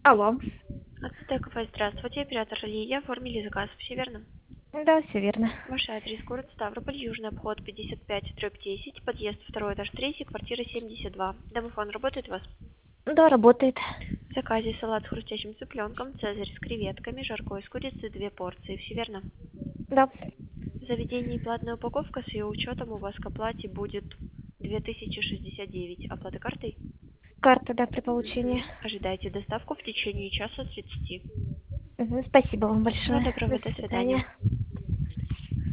Алло. АЦТ кафе, здравствуйте, оператор Лилия, оформили заказ, все верно? Да, все верно. Ваш адрес, город Ставрополь, Южный обход, 55/10, подъезд, второй этаж, 3, квартира 72. Домофон работает у вас? Да, работает. В заказе салат с хрустящим цыпленком, цезарь с креветками, жаркое из курицы, 2 порции, все верно? Да. В заведении платная упаковка, с ее учетом у вас к оплате будет 2069. Оплата картой? Карта, да, при получении. Ожидайте доставку в течение часа 30. Спасибо вам Всего большое. До доброго, до свидания. свидания.